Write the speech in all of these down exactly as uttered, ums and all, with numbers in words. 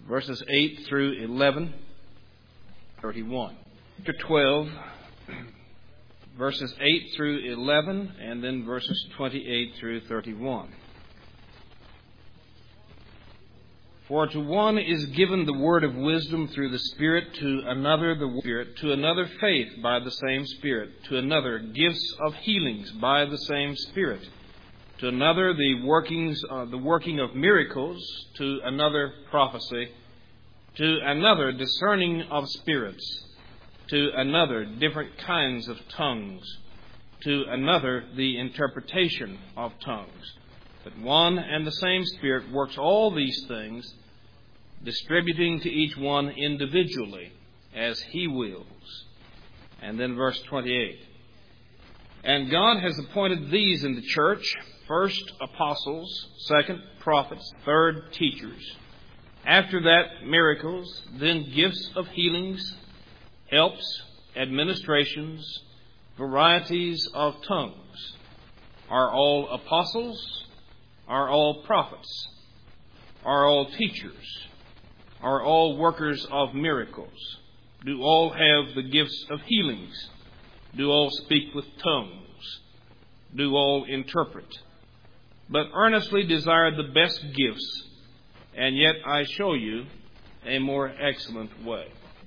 verses eight through eleven, thirty-one. Chapter twelve, verses eight through eleven, and then verses twenty-eight through thirty-one. For to one is given the word of wisdom through the Spirit, to another the Spirit, to another faith by the same Spirit, to another gifts of healings by the same Spirit, to another the workings, uh, the working of miracles, to another prophecy, to another discerning of spirits, to another different kinds of tongues, to another the interpretation of tongues. But one and the same Spirit works all these things, distributing to each one individually as He wills. And then verse twenty-eight. And God has appointed these in the church, first apostles, second prophets, third teachers. After that, miracles, then gifts of healings, helps, administrations, varieties of tongues. Are all apostles? Are all prophets? Are all teachers? Are all workers of miracles? Do all have the gifts of healings? Do all speak with tongues? Do all interpret? But earnestly desire the best gifts, and yet I show you a more excellent way.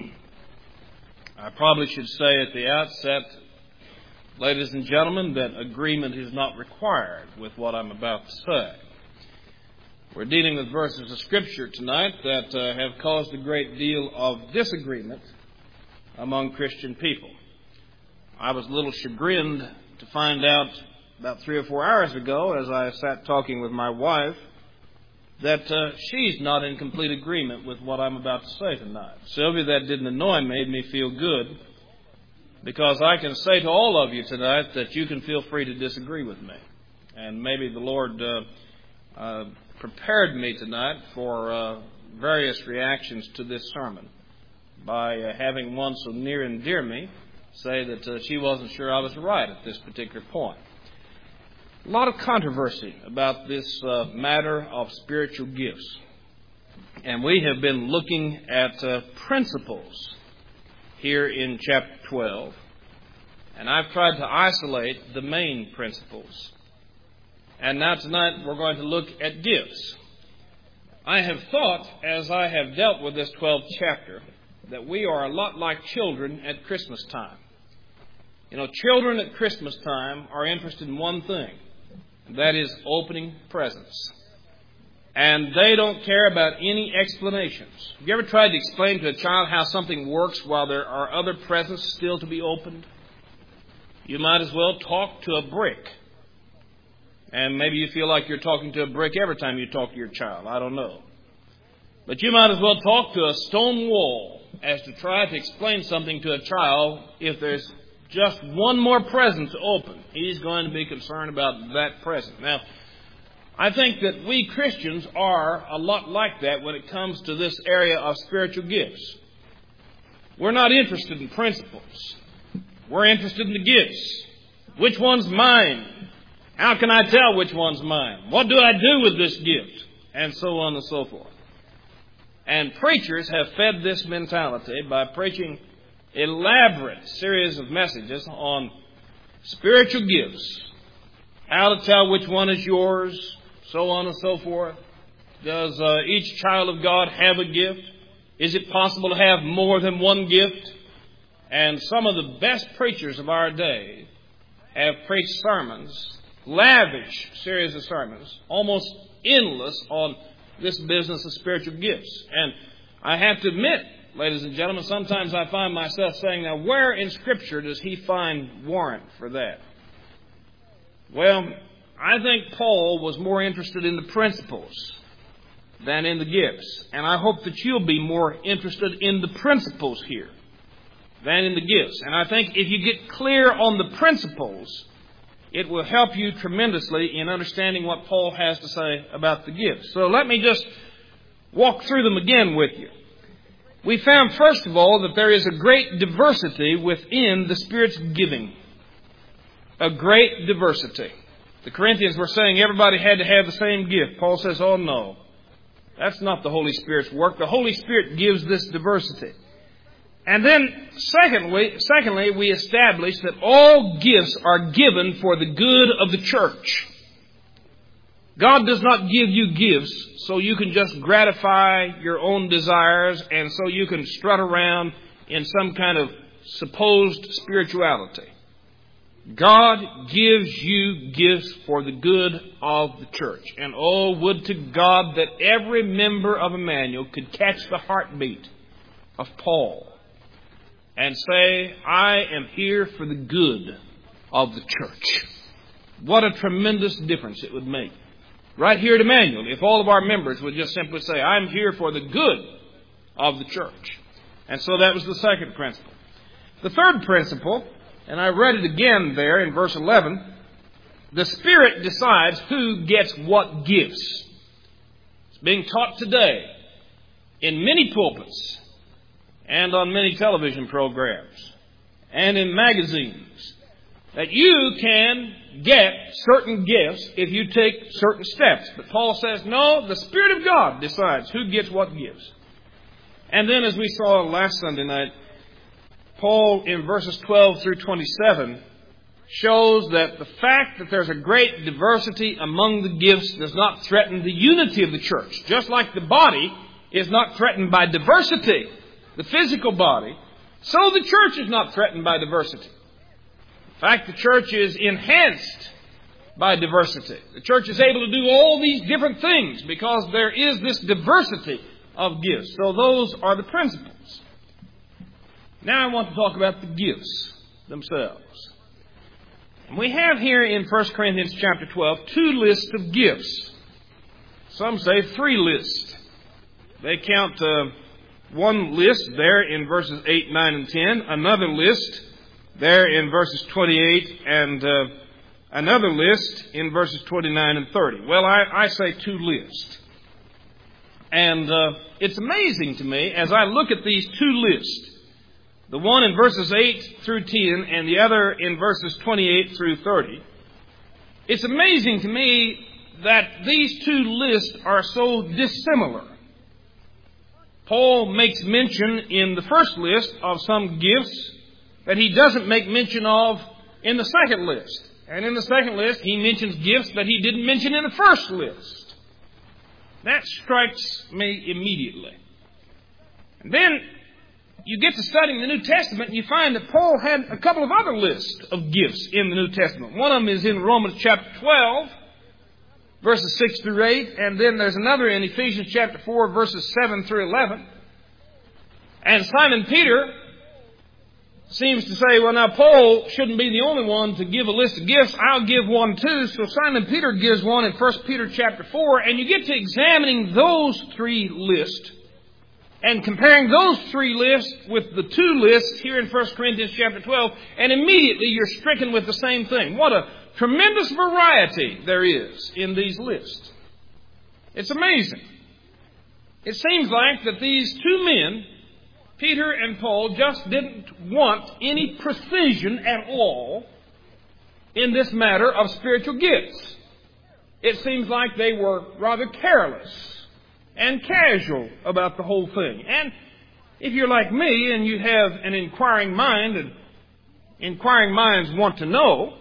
I probably should say at the outset, ladies and gentlemen, that agreement is not required with what I'm about to say. We're dealing with verses of Scripture tonight that uh, have caused a great deal of disagreement among Christian people. I was a little chagrined to find out about three or four hours ago, as I sat talking with my wife, that uh, she's not in complete agreement with what I'm about to say tonight. Sylvia, that didn't annoy me, made me feel good, because I can say to all of you tonight that you can feel free to disagree with me. And maybe the Lord uh, uh, prepared me tonight for uh, various reactions to this sermon by uh, having one so near and dear me say that uh, she wasn't sure I was right at this particular point. A lot of controversy about this uh, matter of spiritual gifts. And we have been looking at uh, principles here in chapter twelve. And I've tried to isolate the main principles. And now tonight we're going to look at gifts. I have thought, as I have dealt with this twelfth chapter, that we are a lot like children at Christmas time. You know, children at Christmas time are interested in one thing, and that is opening presents. And they don't care about any explanations. Have you ever tried to explain to a child how something works while there are other presents still to be opened? You might as well talk to a brick. And maybe you feel like you're talking to a brick every time you talk to your child. I don't know. But you might as well talk to a stone wall as to try to explain something to a child. If there's just one more present to open, he's going to be concerned about that present. Now, I think that we Christians are a lot like that when it comes to this area of spiritual gifts. We're not interested in principles. We're interested in the gifts. Which one's mine? How can I tell which one's mine? What do I do with this gift? And so on and so forth. And preachers have fed this mentality by preaching elaborate series of messages on spiritual gifts. How to tell which one is yours, so on and so forth. Does uh, each child of God have a gift? Is it possible to have more than one gift? And some of the best preachers of our day have preached sermons, lavish series of sermons, almost endless, on this business of spiritual gifts. And I have to admit, ladies and gentlemen, sometimes I find myself saying, now, where in Scripture does he find warrant for that? Well, I think Paul was more interested in the principles than in the gifts. And I hope that you'll be more interested in the principles here than in the gifts. And I think if you get clear on the principles, it will help you tremendously in understanding what Paul has to say about the gifts. So let me just walk through them again with you. We found, first of all, that there is a great diversity within the Spirit's giving. A great diversity. The Corinthians were saying everybody had to have the same gift. Paul says, oh no. That's not the Holy Spirit's work. The Holy Spirit gives this diversity. And then, secondly, secondly, we establish that all gifts are given for the good of the church. God does not give you gifts so you can just gratify your own desires and so you can strut around in some kind of supposed spirituality. God gives you gifts for the good of the church. And oh, would to God that every member of Emmanuel could catch the heartbeat of Paul and say, I am here for the good of the church. What a tremendous difference it would make. Right here at Emmanuel, if all of our members would just simply say, I'm here for the good of the church. And so that was the second principle. The third principle, and I read it again there in verse eleven, the Spirit decides who gets what gifts. It's being taught today in many pulpits and on many television programs and in magazines that you can get certain gifts if you take certain steps. But Paul says, no, the Spirit of God decides who gets what gifts. And then as we saw last Sunday night, Paul in verses twelve through twenty-seven shows that the fact that there's a great diversity among the gifts does not threaten the unity of the church. Just like the body is not threatened by diversity, the physical body, so the church is not threatened by diversity. In fact, the church is enhanced by diversity. The church is able to do all these different things because there is this diversity of gifts. So those are the principles. Now I want to talk about the gifts themselves. And we have here in First Corinthians chapter twelve two lists of gifts. Some say three lists. They count uh, one list there in verses eight, nine, and ten. Another list there in verses twenty-eight and uh, another list in verses twenty-nine and thirty. Well, I, I say two lists. And uh, it's amazing to me as I look at these two lists, the one in verses eight through ten and the other in verses twenty-eight through thirty. It's amazing to me that these two lists are so dissimilar. Paul makes mention in the first list of some gifts that he doesn't make mention of in the second list. And in the second list, he mentions gifts that he didn't mention in the first list. That strikes me immediately. And then you get to studying the New Testament and you find that Paul had a couple of other lists of gifts in the New Testament. One of them is in Romans chapter twelve, verses six through eight. And then there's another in Ephesians chapter four, verses seven through eleven. And Simon Peter seems to say, well, now Paul shouldn't be the only one to give a list of gifts. I'll give one too. So Simon Peter gives one in First Peter chapter four. And you get to examining those three lists and comparing those three lists with the two lists here in First Corinthians chapter twelve. And immediately you're stricken with the same thing. What a tremendous variety there is in these lists. It's amazing. It seems like that these two men, Peter and Paul, just didn't want any precision at all in this matter of spiritual gifts. It seems like they were rather careless and casual about the whole thing. And if you're like me and you have an inquiring mind, and inquiring minds want to know,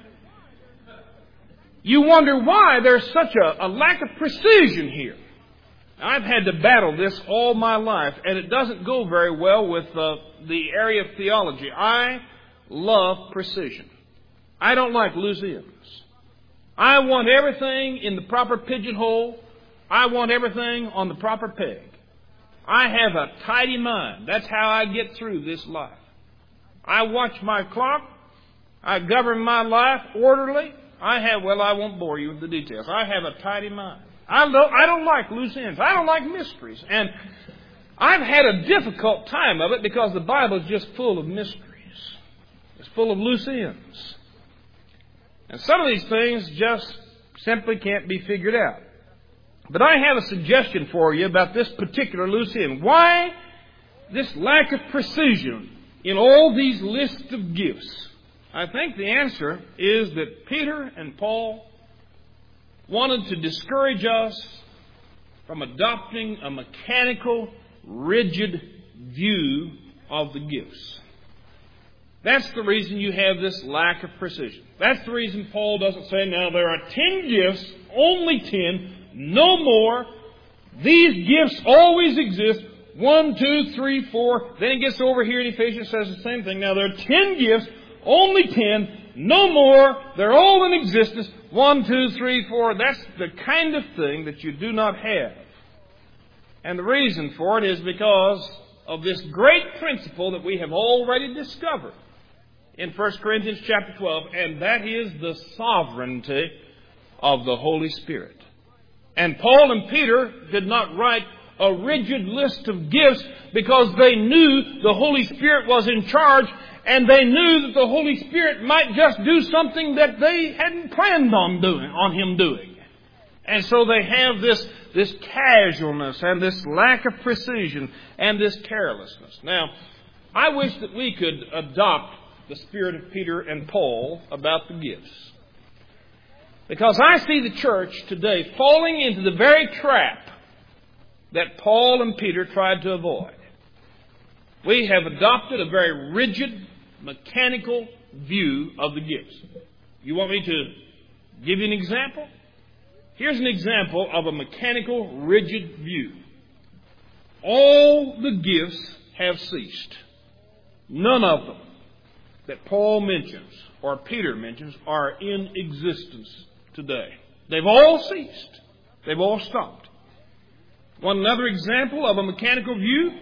you wonder why there's such a, a lack of precision here. I've had to battle this all my life, and it doesn't go very well with uh, the area of theology. I love precision. I don't like loose ends. I want everything in the proper pigeonhole. I want everything on the proper peg. I have a tidy mind. That's how I get through this life. I watch my clock. I govern my life orderly. I have, well, I won't bore you with the details. I have a tidy mind. I don't, I don't like loose ends. I don't like mysteries. And I've had a difficult time of it because the Bible is just full of mysteries. It's full of loose ends. And some of these things just simply can't be figured out. But I have a suggestion for you about this particular loose end. Why this lack of precision in all these lists of gifts? I think the answer is that Peter and Paul wanted to discourage us from adopting a mechanical, rigid view of the gifts. That's the reason you have this lack of precision. That's the reason Paul doesn't say, now there are ten gifts, only ten, no more. These gifts always exist. One, two, three, four. Then he gets over here in Ephesians, says the same thing. Now there are ten gifts, only ten, no more. They're all in existence. One, two, three, four. That's the kind of thing that you do not have. And the reason for it is because of this great principle that we have already discovered in First Corinthians chapter twelve, and that is the sovereignty of the Holy Spirit. And Paul and Peter did not write a rigid list of gifts because they knew the Holy Spirit was in charge, and they knew that the Holy Spirit might just do something that they hadn't planned on doing, on Him doing. And so they have this, this casualness and this lack of precision and this carelessness. Now, I wish that we could adopt the spirit of Peter and Paul about the gifts. Because I see the church today falling into the very trap that Paul and Peter tried to avoid. We have adopted a very rigid, mechanical view of the gifts. You want me to give you an example? Here's an example of a mechanical, rigid view. All the gifts have ceased. None of them that Paul mentions or Peter mentions are in existence today. They've all ceased. They've all stopped. Want another example of a mechanical view?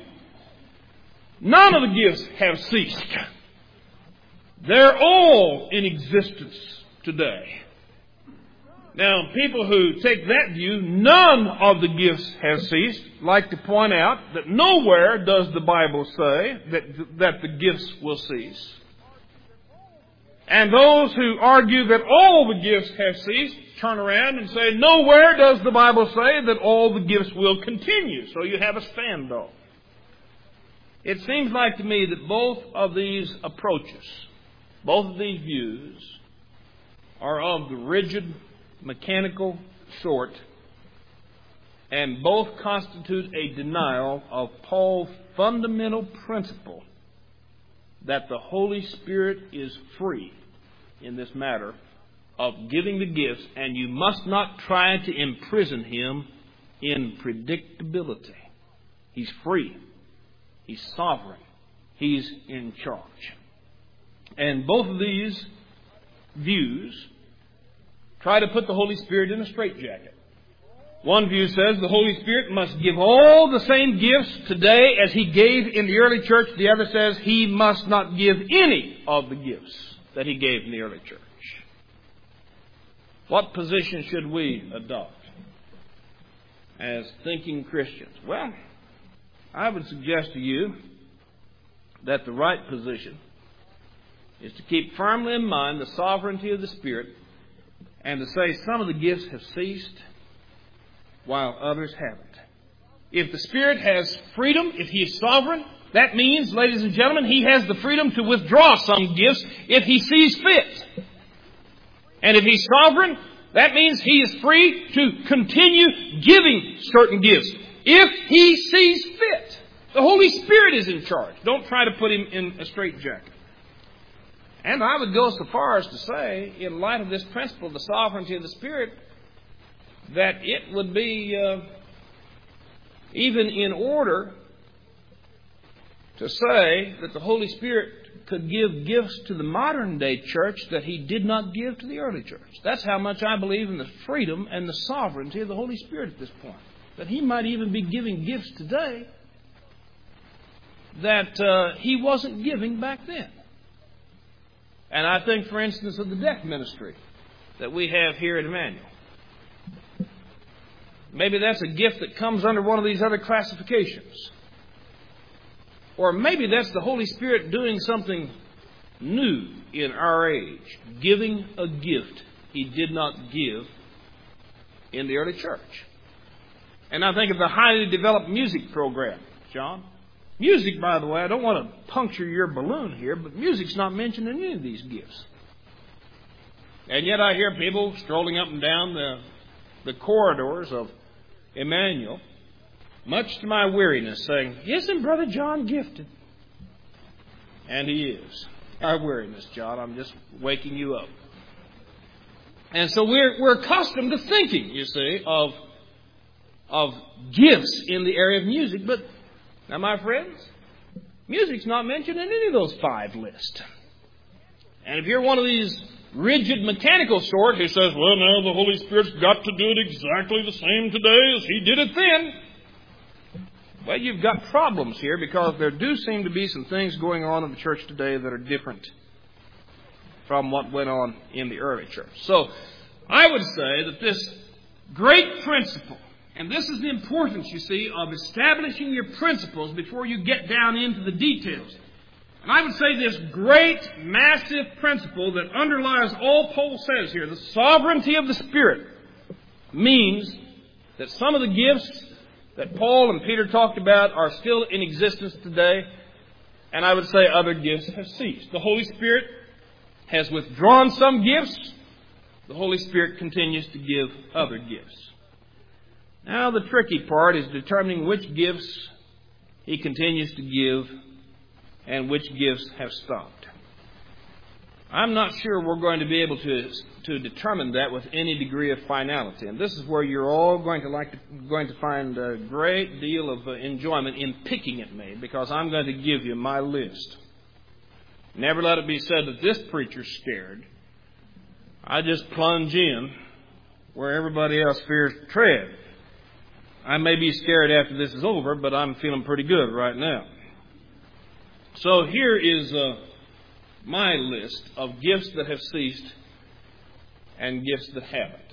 None of the gifts have ceased. They're all in existence today. Now, people who take that view, none of the gifts have ceased, like to point out that nowhere does the Bible say that, that the gifts will cease. And those who argue that all the gifts have ceased turn around and say, nowhere does the Bible say that all the gifts will continue. So you have a standoff. It seems like to me that both of these approaches, both of these views, are of the rigid, mechanical sort, and both constitute a denial of Paul's fundamental principle that the Holy Spirit is free in this matter of giving the gifts, and you must not try to imprison Him in predictability. He's free. He's sovereign. He's in charge. And both of these views try to put the Holy Spirit in a straitjacket. One view says the Holy Spirit must give all the same gifts today as He gave in the early church. The other says He must not give any of the gifts that He gave in the early church. What position should we adopt as thinking Christians? Well, I would suggest to you that the right position is to keep firmly in mind the sovereignty of the Spirit and to say some of the gifts have ceased while others haven't. If the Spirit has freedom, if He is sovereign, that means, ladies and gentlemen, He has the freedom to withdraw some gifts if He sees fit. And if He's sovereign, that means He is free to continue giving certain gifts if He sees fit. The Holy Spirit is in charge. Don't try to put Him in a straitjacket. And I would go so far as to say, in light of this principle of the sovereignty of the Spirit, that it would be uh, even in order to say that the Holy Spirit could give gifts to the modern day church that He did not give to the early church. That's how much I believe in the freedom and the sovereignty of the Holy Spirit at this point. That He might even be giving gifts today that uh, He wasn't giving back then. And I think, for instance, of the deaf ministry that we have here at Emmanuel. Maybe that's a gift that comes under one of these other classifications. Or maybe that's the Holy Spirit doing something new in our age, giving a gift He did not give in the early church. And I think of the highly developed music program, John. Music, by the way, I don't want to puncture your balloon here, but music's not mentioned in any of these gifts. And yet I hear people strolling up and down the, the corridors of Emmanuel, much to my weariness, saying, "Isn't Brother John gifted?" And he is. Our weariness, John. I'm just waking you up. And so we're we're accustomed to thinking, you see, of of gifts in the area of music. But now, my friends, music's not mentioned in any of those five lists. And if you're one of these rigid mechanical sort who says, "Well, now the Holy Spirit's got to do it exactly the same today as He did it then," well, you've got problems here, because there do seem to be some things going on in the church today that are different from what went on in the early church. So I would say that this great principle, and this is the importance, you see, of establishing your principles before you get down into the details. And I would say this great, massive principle that underlies all Paul says here, the sovereignty of the Spirit, means that some of the gifts that Paul and Peter talked about are still in existence today, and I would say other gifts have ceased. The Holy Spirit has withdrawn some gifts. The Holy Spirit continues to give other gifts. Now, the tricky part is determining which gifts He continues to give and which gifts have stopped. I'm not sure we're going to be able to to determine that with any degree of finality. And this is where you're all going to like to, going to find a great deal of uh, enjoyment in picking at me, because I'm going to give you my list. Never let it be said that this preacher's scared. I just plunge in where everybody else fears to tread. I may be scared after this is over, but I'm feeling pretty good right now. So here is uh, my list of gifts that have ceased and gifts that haven't.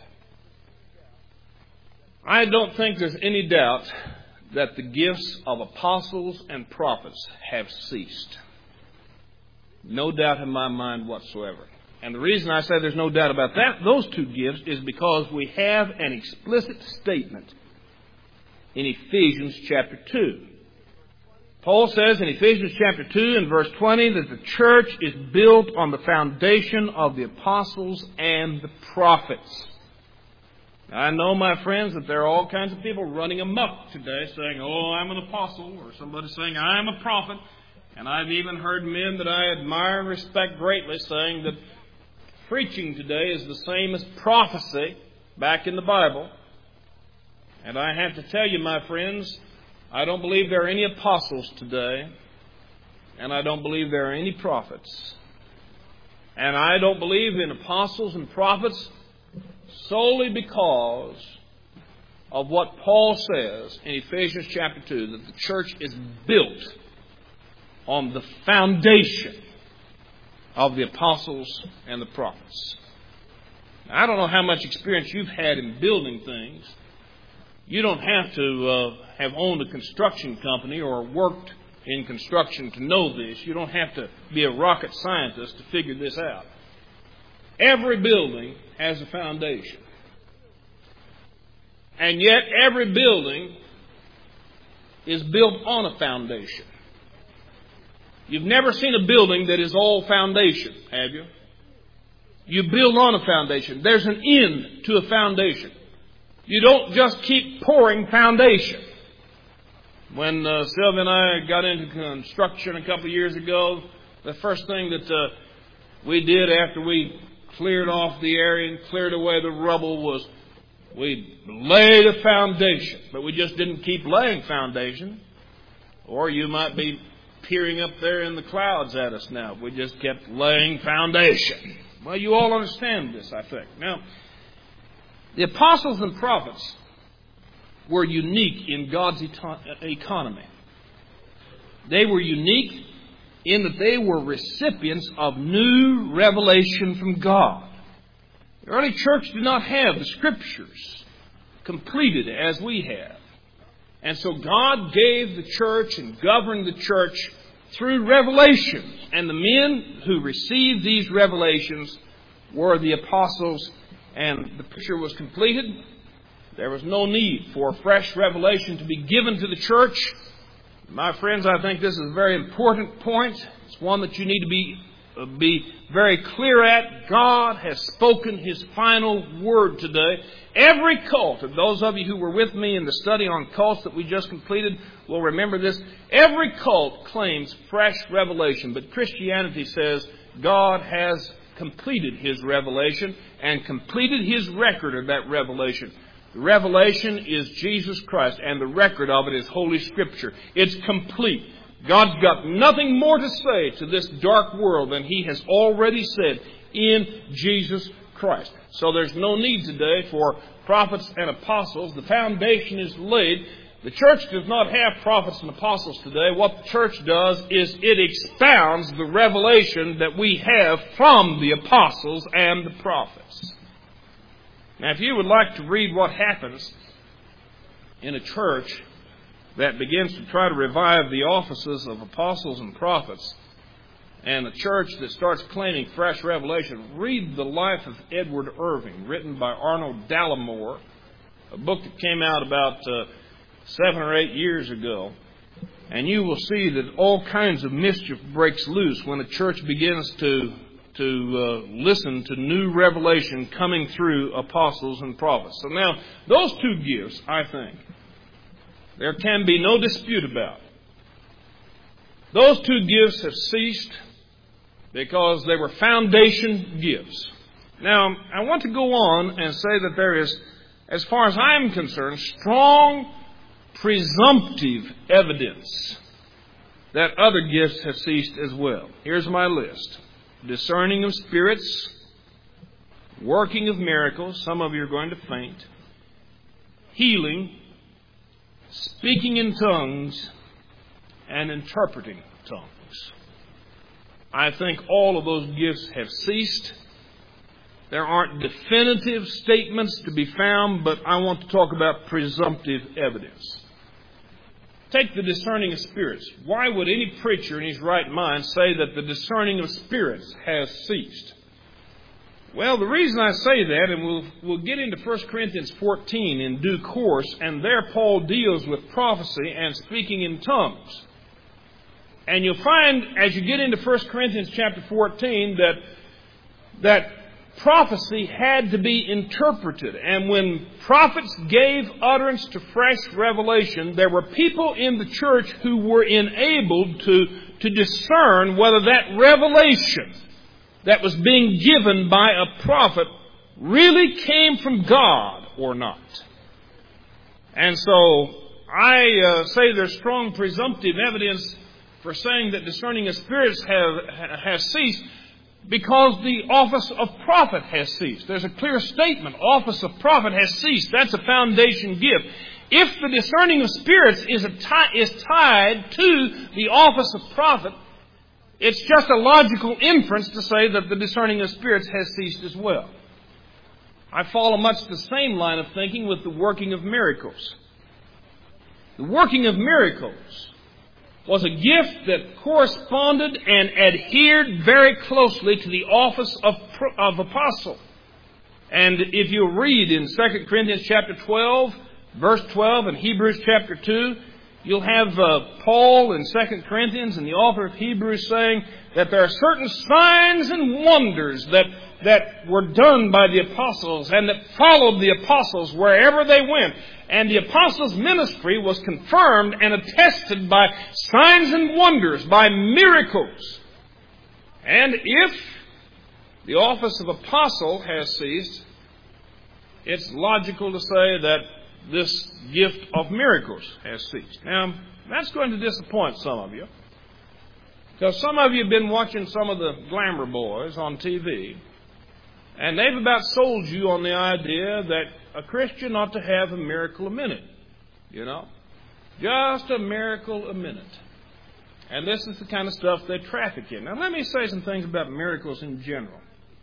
I don't think there's any doubt that the gifts of apostles and prophets have ceased. No doubt in my mind whatsoever. And the reason I say there's no doubt about that, those two gifts, is because we have an explicit statement in Ephesians chapter two. Paul says in Ephesians chapter two and verse twenty that the church is built on the foundation of the apostles and the prophets. Now, I know, my friends, that there are all kinds of people running amok today saying, "Oh, I'm an apostle," or somebody saying, "I'm a prophet." And I've even heard men that I admire and respect greatly saying that preaching today is the same as prophecy back in the Bible. And I have to tell you, my friends, I don't believe there are any apostles today, and I don't believe there are any prophets. And I don't believe in apostles and prophets solely because of what Paul says in Ephesians chapter two, that the church is built on the foundation of the apostles and the prophets. Now, I don't know how much experience you've had in building things. You don't have to uh, have owned a construction company or worked in construction to know this. You don't have to be a rocket scientist to figure this out. Every building has a foundation. And yet every building is built on a foundation. You've never seen a building that is all foundation, have you? You build on a foundation. There's an end to a foundation. You don't just keep pouring foundation. When uh, Sylvia and I got into construction a couple of years ago, the first thing that uh, we did after we cleared off the area and cleared away the rubble was we laid a foundation. But we just didn't keep laying foundation. Or you might be peering up there in the clouds at us now. We just kept laying foundation. Well, you all understand this, I think. Now, the apostles and prophets were unique in God's economy. They were unique in that they were recipients of new revelation from God. The early church did not have the Scriptures completed as we have. And so God gave the church and governed the church through revelations. And the men who received these revelations were the apostles, and the picture was completed. There was no need for fresh revelation to be given to the church. My friends, I think this is a very important point. It's one that you need to be be very clear at, God has spoken His final word today. Every cult, and those of you who were with me in the study on cults that we just completed will remember this. Every cult claims fresh revelation, but Christianity says God has completed His revelation and completed His record of that revelation. The revelation is Jesus Christ, and the record of it is Holy Scripture. It's complete. God's got nothing more to say to this dark world than He has already said in Jesus Christ. So there's no need today for prophets and apostles. The foundation is laid. The church does not have prophets and apostles today. What the church does is it expounds the revelation that we have from the apostles and the prophets. Now, if you would like to read what happens in a church that begins to try to revive the offices of apostles and prophets, and a church that starts claiming fresh revelation, read the life of Edward Irving, written by Arnold Dallimore, a book that came out about uh, seven or eight years ago. And you will see that all kinds of mischief breaks loose when a church begins to to uh, listen to new revelation coming through apostles and prophets. So now, those two gifts, I think, there can be no dispute about. Those two gifts have ceased because they were foundation gifts. Now, I want to go on and say that there is, as far as I'm concerned, strong presumptive evidence that other gifts have ceased as well. Here's my list. Discerning of spirits, working of miracles, some of you are going to faint, healing, speaking in tongues, and interpreting tongues. I think all of those gifts have ceased. There aren't definitive statements to be found, but I want to talk about presumptive evidence. Take the discerning of spirits. Why would any preacher in his right mind say that the discerning of spirits has ceased? Well, the reason I say that, and we'll, we'll get into First Corinthians fourteen in due course, and there Paul deals with prophecy and speaking in tongues. And you'll find, as you get into First Corinthians chapter fourteen, that, that prophecy had to be interpreted. And when prophets gave utterance to fresh revelation, there were people in the church who were enabled to, to discern whether that revelation that was being given by a prophet really came from God or not. And so I uh, say there's strong presumptive evidence for saying that discerning of spirits have, has ceased, because the office of prophet has ceased. There's a clear statement. Office of prophet has ceased. That's a foundation gift. If the discerning of spirits is, a tie, is tied to the office of prophet, it's just a logical inference to say that the discerning of spirits has ceased as well. I follow much the same line of thinking with the working of miracles. The working of miracles was a gift that corresponded and adhered very closely to the office of, of apostle. And if you read in Second Corinthians chapter twelve, verse twelve, and Hebrews chapter two, you'll have uh, Paul in Second Corinthians and the author of Hebrews saying that there are certain signs and wonders that, that were done by the apostles and that followed the apostles wherever they went. And the apostles' ministry was confirmed and attested by signs and wonders, by miracles. And if the office of apostle has ceased, it's logical to say that this gift of miracles has ceased. Now, that's going to disappoint some of you, because some of you have been watching some of the glamour boys on T V, and they've about sold you on the idea that a Christian ought to have a miracle a minute. You know? Just a miracle a minute. And this is the kind of stuff they traffic in. Now, let me say some things about miracles in general.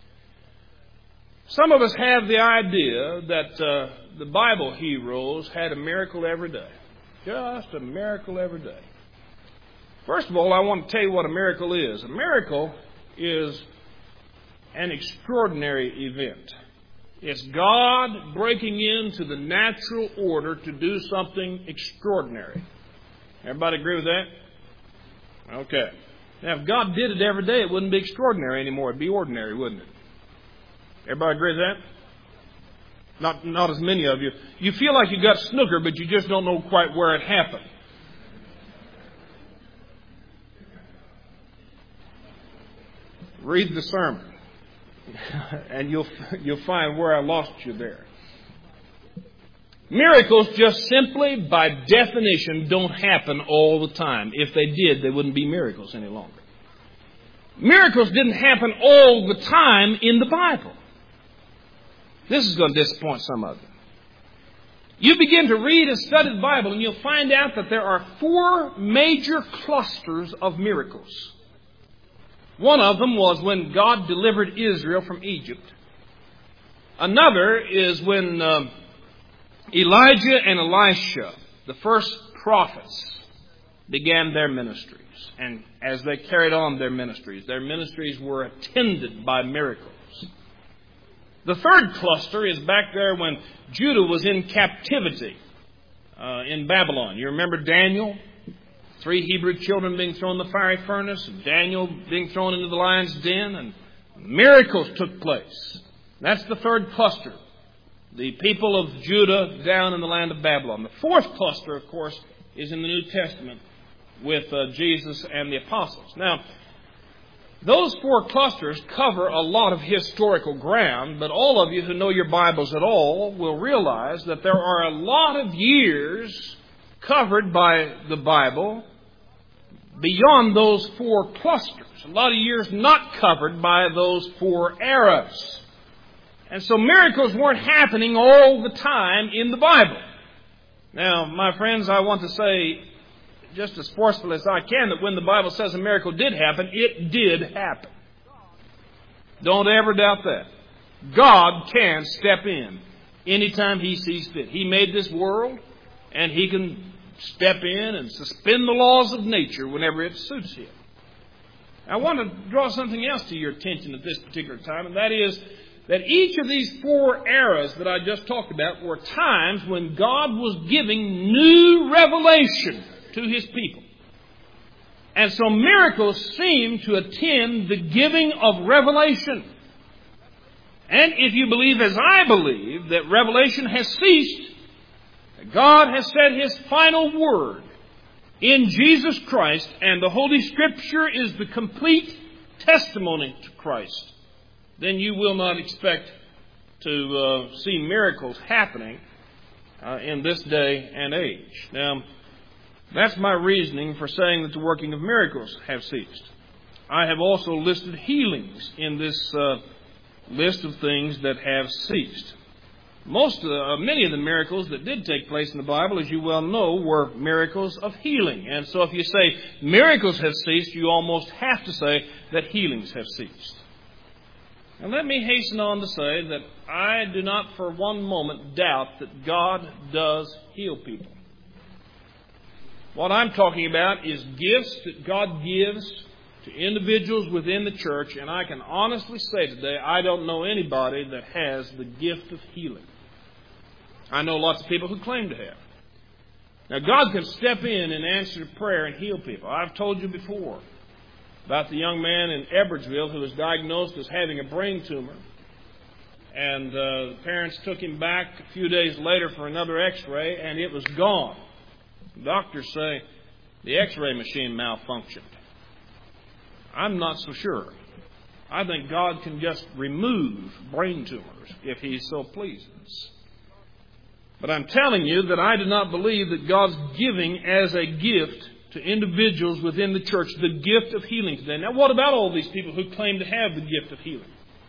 Some of us have the idea that uh, the Bible heroes had a miracle every day. Just a miracle every day. First of all, I want to tell you what a miracle is. A miracle is an extraordinary event. It's God breaking into the natural order to do something extraordinary. Everybody agree with that? Okay. Now, if God did it every day, it wouldn't be extraordinary anymore. It'd be ordinary, wouldn't it? Everybody agree with that? Not, not as many of you. You feel like you got snooker, but you just don't know quite where it happened. Read the sermon, and you'll you'll find where I lost you there. Miracles just simply, by definition, don't happen all the time. If they did, they wouldn't be miracles any longer. Miracles didn't happen all the time in the Bible. This is going to disappoint some of you. You begin to read and study the Bible, and you'll find out that there are four major clusters of miracles. One of them was when God delivered Israel from Egypt. Another is when uh, Elijah and Elisha, the first prophets, began their ministries. And as they carried on their ministries, their ministries were attended by miracles. The third cluster is back there when Judah was in captivity uh, in Babylon. You remember Daniel? Three Hebrew children being thrown in the fiery furnace, and Daniel being thrown into the lion's den, and miracles took place. That's the third cluster. The people of Judah down in the land of Babylon. The fourth cluster, of course, is in the New Testament with uh, Jesus and the apostles. Now, those four clusters cover a lot of historical ground, but all of you who know your Bibles at all will realize that there are a lot of years covered by the Bible beyond those four clusters. A lot of years not covered by those four eras. And so miracles weren't happening all the time in the Bible. Now, my friends, I want to say, just as forcefully as I can, that when the Bible says a miracle did happen, it did happen. Don't ever doubt that. God can step in anytime He sees fit. He made this world, and He can step in and suspend the laws of nature whenever it suits Him. I want to draw something else to your attention at this particular time, and that is that each of these four eras that I just talked about were times when God was giving new revelation to His people. And so miracles seem to attend the giving of revelation. And if you believe, as I believe, that revelation has ceased, God has said His final word in Jesus Christ, and the Holy Scripture is the complete testimony to Christ, then you will not expect to uh, see miracles happening uh, in this day and age. Now, that's my reasoning for saying that the working of miracles have ceased. I have also listed healings in this uh, list of things that have ceased. Most, uh, many of the miracles that did take place in the Bible, as you well know, were miracles of healing. And so if you say miracles have ceased, you almost have to say that healings have ceased. And let me hasten on to say that I do not for one moment doubt that God does heal people. What I'm talking about is gifts that God gives to individuals within the church, and I can honestly say today, I don't know anybody that has the gift of healing. I know lots of people who claim to have. Now, God can step in and answer prayer and heal people. I've told you before about the young man in Edwardsville who was diagnosed as having a brain tumor. And uh, the parents took him back a few days later for another x-ray, and it was gone. Doctors say the x-ray machine malfunctioned. I'm not so sure. I think God can just remove brain tumors if He so pleases. But I'm telling you that I do not believe that God's giving as a gift to individuals within the church the gift of healing today. Now, what about all these people who claim to have the gift of healing?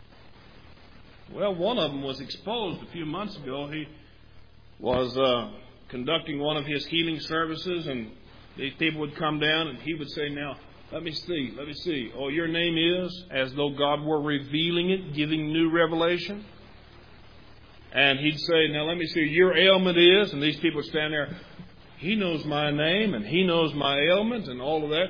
Well, one of them was exposed a few months ago. He was uh, conducting one of his healing services, and these people would come down, and he would say, now, let me see, let me see. Oh, your name is, as though God were revealing it, giving new revelation. And he'd say, now let me see, your ailment is, and these people would stand there, he knows my name, and he knows my ailment, and all of that.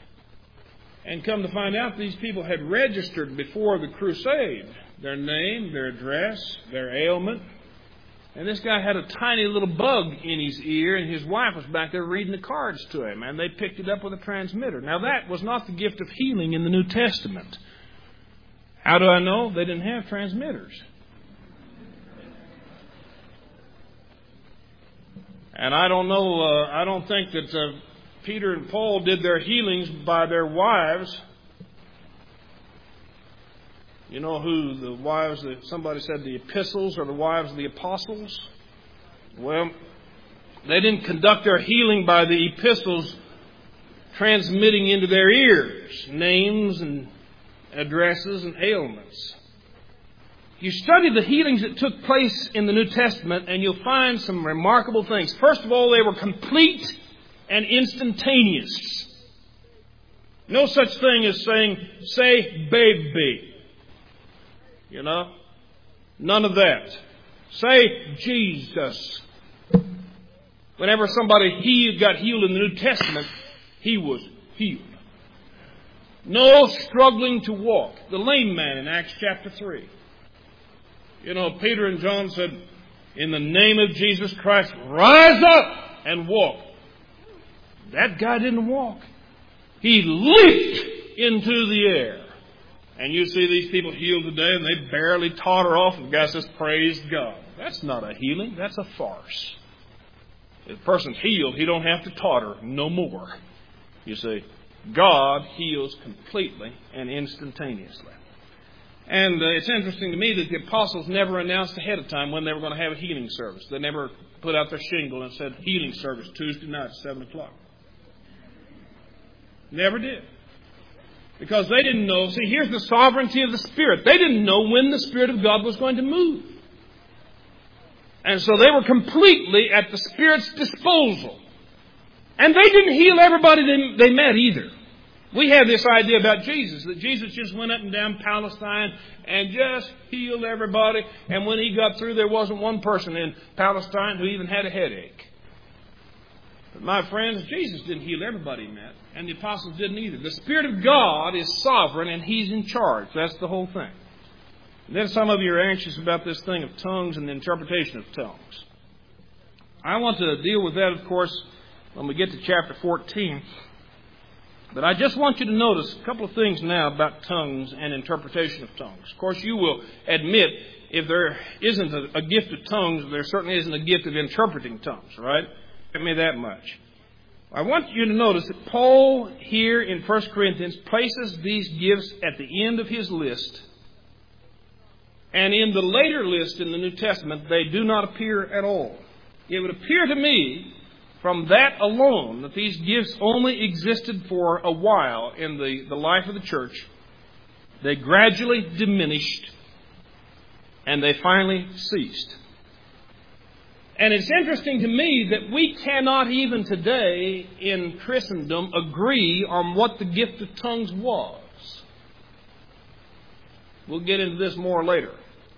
And come to find out, these people had registered before the crusade their name, their address, their ailment. And this guy had a tiny little bug in his ear, and his wife was back there reading the cards to him, and they picked it up with a transmitter. Now, that was not the gift of healing in the New Testament. How do I know? They didn't have transmitters. And I don't know, uh, I don't think that uh, Peter and Paul did their healings by their wives. You know who the wives, that somebody said the epistles are the wives of the apostles? Well, they didn't conduct their healing by the epistles transmitting into their ears names and addresses and ailments. You study the healings that took place in the New Testament and you'll find some remarkable things. First of all, they were complete and instantaneous. No such thing as saying, say baby. You know? None of that. Say Jesus. Whenever somebody healed, got healed in the New Testament, he was healed. No struggling to walk. The lame man in Acts chapter three. You know, Peter and John said, in the name of Jesus Christ, rise up and walk. That guy didn't walk. He leaped into the air. And you see these people healed today and they barely totter off and the guy says, praise God. That's not a healing. That's a farce. If a person's healed, he don't have to totter no more. You see, God heals completely and instantaneously. And uh, it's interesting to me that the apostles never announced ahead of time when they were going to have a healing service. They never put out their shingle and said, healing service Tuesday night at seven o'clock. Never did. Because they didn't know. See, here's the sovereignty of the Spirit. They didn't know when the Spirit of God was going to move. And so they were completely at the Spirit's disposal. And they didn't heal everybody they, they met either. We have this idea about Jesus, that Jesus just went up and down Palestine and just healed everybody. And when he got through, there wasn't one person in Palestine who even had a headache. But my friends, Jesus didn't heal everybody he met, and the apostles didn't either. The Spirit of God is sovereign, and He's in charge. That's the whole thing. And then some of you are anxious about this thing of tongues and the interpretation of tongues. I want to deal with that, of course, when we get to chapter fourteen. But I just want you to notice a couple of things now about tongues and interpretation of tongues. Of course, you will admit if there isn't a, a gift of tongues, there certainly isn't a gift of interpreting tongues, right? Give me that much. I want you to notice that Paul here in First Corinthians places these gifts at the end of his list. And in the later list in the New Testament, they do not appear at all. It would appear to me from that alone that these gifts only existed for a while in the, the life of the church. They gradually diminished and they finally ceased. And it's interesting to me that we cannot even today in Christendom agree on what the gift of tongues was. We'll get into this more later.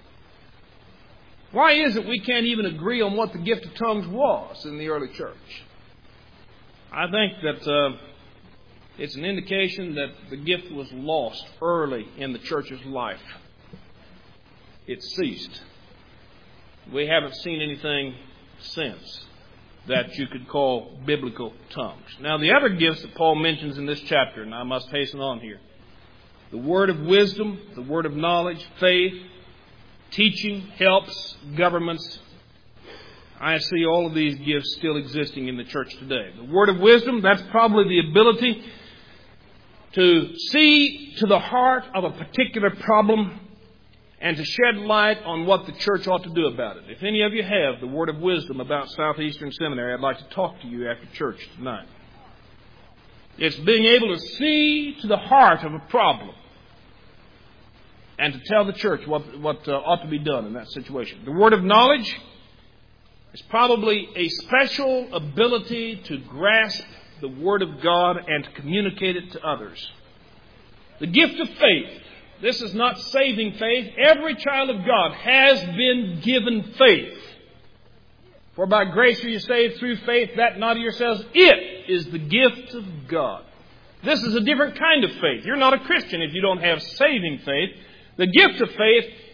Why is it we can't even agree on what the gift of tongues was in the early church? I think that uh, it's an indication that the gift was lost early in the church's life. It ceased. We haven't seen anything since that you could call biblical tongues. Now, the other gifts that Paul mentions in this chapter, and I must hasten on here, the word of wisdom, the word of knowledge, faith, teaching, helps, governments. I see all of these gifts still existing in the church today. The word of wisdom, that's probably the ability to see to the heart of a particular problem and to shed light on what the church ought to do about it. If any of you have the word of wisdom about Southeastern Seminary, I'd like to talk to you after church tonight. It's being able to see to the heart of a problem and to tell the church what, what uh, ought to be done in that situation. The word of knowledge is probably a special ability to grasp the Word of God and to communicate it to others. The gift of faith. This is not saving faith. Every child of God has been given faith. For by grace are you saved through faith, that not of yourselves. It is the gift of God. This is a different kind of faith. You're not a Christian if you don't have saving faith. The gift of faith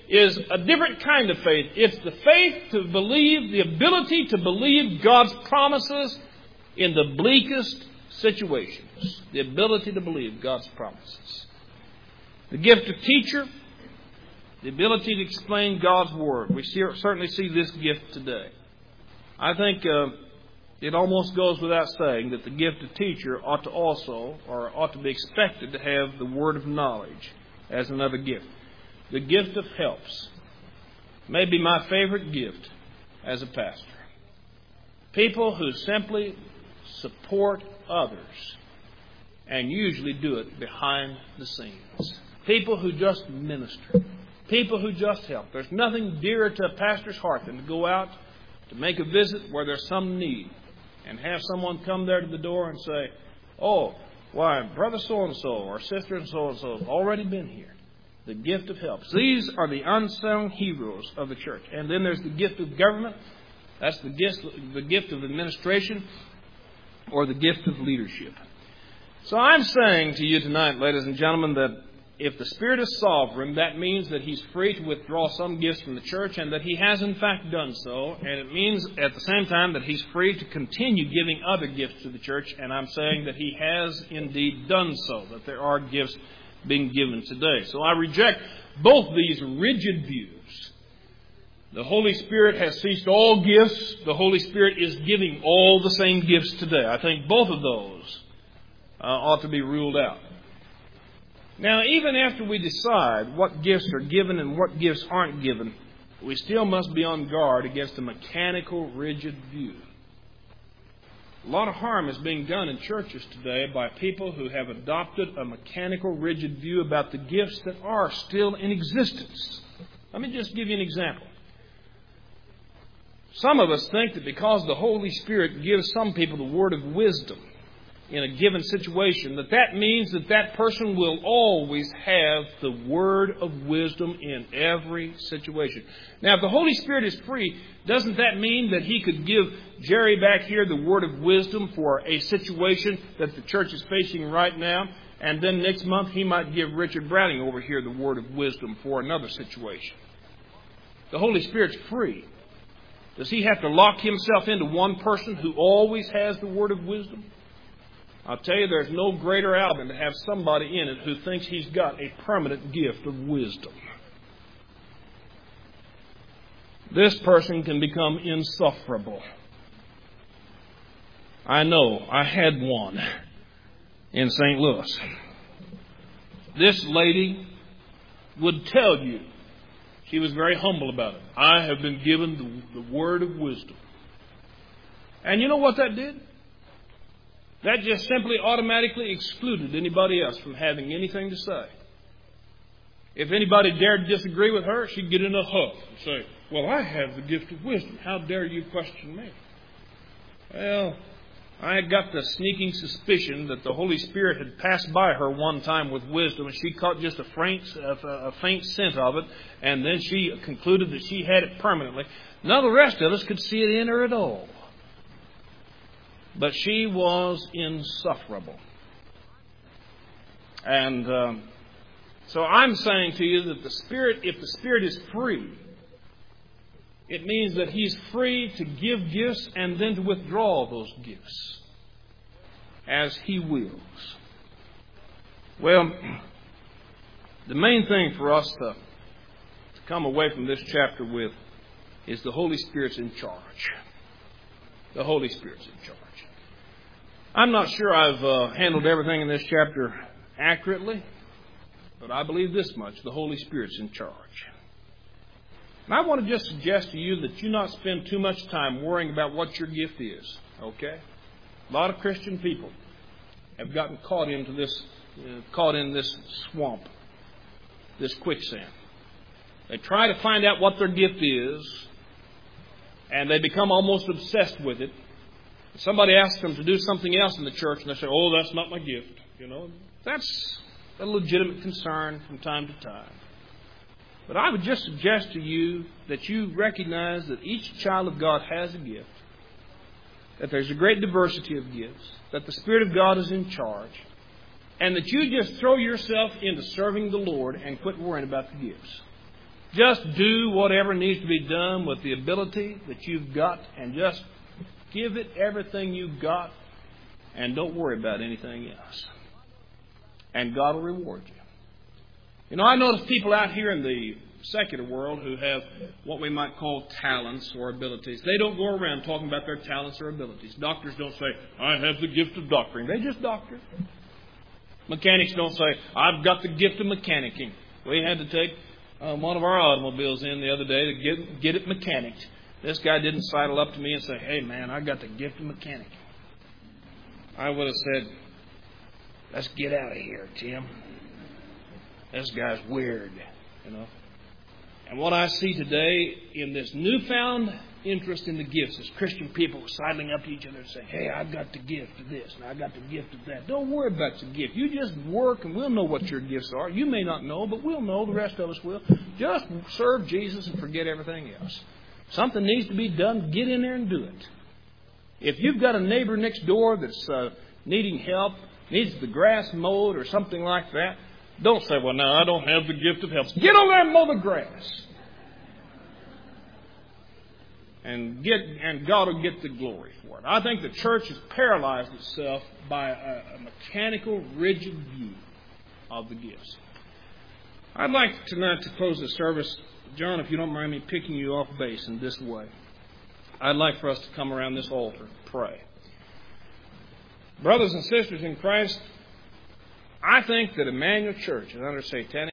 is a different kind of faith. It's the faith to believe, the ability to believe God's promises in the bleakest situations. The ability to believe God's promises. The gift of teacher, the ability to explain God's Word. We see, certainly see this gift today. I think uh, it almost goes without saying that the gift of teacher ought to also, or ought to be expected to have the word of knowledge as another gift. The gift of helps may be my favorite gift as a pastor. People who simply support others and usually do it behind the scenes. People who just minister. People who just help. There's nothing dearer to a pastor's heart than to go out to make a visit where there's some need and have someone come there to the door and say, oh, why, brother so-and-so or sister so-and-so have already been here. The gift of help. These are the unsung heroes of the church. And then there's the gift of government. That's the gift, the gift of administration or the gift of leadership. So I'm saying to you tonight, ladies and gentlemen, that if the Spirit is sovereign, that means that He's free to withdraw some gifts from the church, and that He has in fact done so. And it means at the same time that He's free to continue giving other gifts to the church. And I'm saying that He has indeed done so, that there are gifts being given today. So I reject both these rigid views. The Holy Spirit has ceased all gifts. The Holy Spirit is giving all the same gifts today. I think both of those uh, ought to be ruled out. Now, even after we decide what gifts are given and what gifts aren't given, we still must be on guard against a mechanical, rigid view. A lot of harm is being done in churches today by people who have adopted a mechanical, rigid view about the gifts that are still in existence. Let me just give you an example. Some of us think that because the Holy Spirit gives some people the word of wisdom in a given situation, that that means that that person will always have the word of wisdom in every situation. Now, if the Holy Spirit is free, doesn't that mean that He could give Jerry back here the word of wisdom for a situation that the church is facing right now, and then next month He might give Richard Browning over here the word of wisdom for another situation? The Holy Spirit's free. Does He have to lock Himself into one person who always has the word of wisdom? I'll tell you, there's no greater album to have somebody in it who thinks he's got a permanent gift of wisdom. This person can become insufferable. I know. I had one in Saint Louis. This lady would tell you, she was very humble about it, I have been given the, the word of wisdom. And you know what that did? That just simply automatically excluded anybody else from having anything to say. If anybody dared disagree with her, she'd get in a huff and say, well, I have the gift of wisdom. How dare you question me? Well, I had got the sneaking suspicion that the Holy Spirit had passed by her one time with wisdom, and she caught just a faint, a faint scent of it, and then she concluded that she had it permanently. None of the rest of us could see it in her at all. But she was insufferable. And um, so I'm saying to you that the Spirit, if the Spirit is free, it means that He's free to give gifts and then to withdraw those gifts as He wills. Well, the main thing for us to, to come away from this chapter with is the Holy Spirit's in charge. The Holy Spirit's in charge. I'm not sure I've uh, handled everything in this chapter accurately, but I believe this much: the Holy Spirit's in charge. And I want to just suggest to you that you not spend too much time worrying about what your gift is, okay? A lot of Christian people have gotten caught into this, uh, caught in this swamp, this quicksand. They try to find out what their gift is, and they become almost obsessed with it. Somebody asks them to do something else in the church, and they say, oh, that's not my gift. You know, that's a legitimate concern from time to time. But I would just suggest to you that you recognize that each child of God has a gift, that there's a great diversity of gifts, that the Spirit of God is in charge, and that you just throw yourself into serving the Lord and quit worrying about the gifts. Just do whatever needs to be done with the ability that you've got, and just give it everything you've got, and don't worry about anything else. And God will reward you. You know, I notice people out here in the secular world who have what we might call talents or abilities. They don't go around talking about their talents or abilities. Doctors don't say, I have the gift of doctoring. They just doctor. Mechanics don't say, I've got the gift of mechanicking. We had to take um, one of our automobiles in the other day to get, get it mechanicked. This guy didn't sidle up to me and say, hey man, I got the gift of mechanicking. I would have said, let's get out of here, Tim. This guy's weird, you know. And what I see today in this newfound interest in the gifts is Christian people sidling up to each other and saying, hey, I've got the gift of this and I've got the gift of that. Don't worry about your gift. You just work and we'll know what your gifts are. You may not know, but we'll know. The rest of us will. Just serve Jesus and forget everything else. Something needs to be done. Get in there and do it. If you've got a neighbor next door that's uh, needing help, needs the grass mowed or something like that, don't say, well, no, I don't have the gift of help. Get over there and mow the grass. And get and God will get the glory for it. I think the church has paralyzed itself by a, a mechanical, rigid view of the gifts. I'd like tonight to close the service, John, if you don't mind me picking you off base in this way. I'd like for us to come around this altar and pray. Brothers and sisters in Christ, I think that Emmanuel Church is under satanic